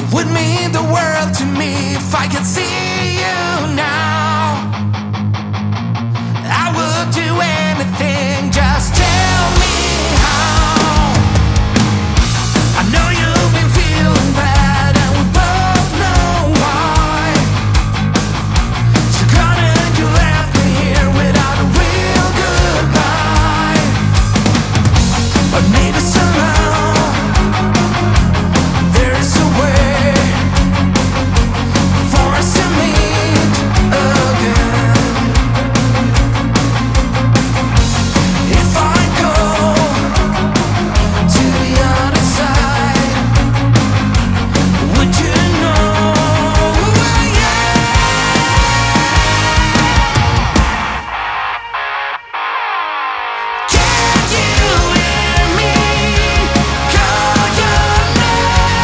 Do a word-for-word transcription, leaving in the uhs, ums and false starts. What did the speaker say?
would mean the world to me if I could see